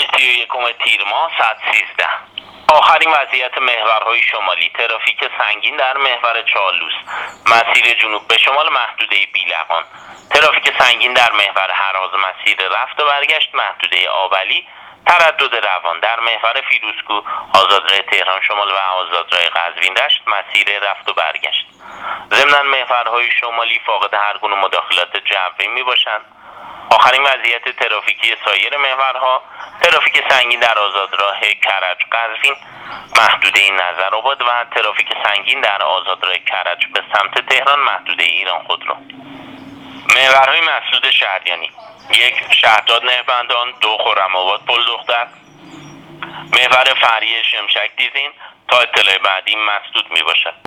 31 تیر ماه ساعت 13. آخرین وضعیت محورهای شمالی: ترافیک سنگین در محور چالوس، مسیر جنوب به شمال محدوده بیلقان. ترافیک سنگین در محور هراز، مسیر رفت و برگشت محدوده آبلی. تردد روان در محور فیروزکوه، آزادراه تهران شمال و آزادراه قزوین دشت، مسیر رفت و برگشت. ضمن محورهای شمالی فاقد هر گونه مداخلات جوی می باشند. آخرین وضعیت ترافیکی سایر محورها: ترافیک سنگین در آزادراه کرج قزوین، محدوده نظرآباد و ترافیک سنگین در آزادراه کرج به سمت تهران، محدوده ایران خودرو. محورهای مسدود شهریانی: 1 شهرداد نهبندان، 2 خرم‌آباد پل دختر، محور فریه شمشک دیزین. تا اطلاع بعدی مسدود می باشد.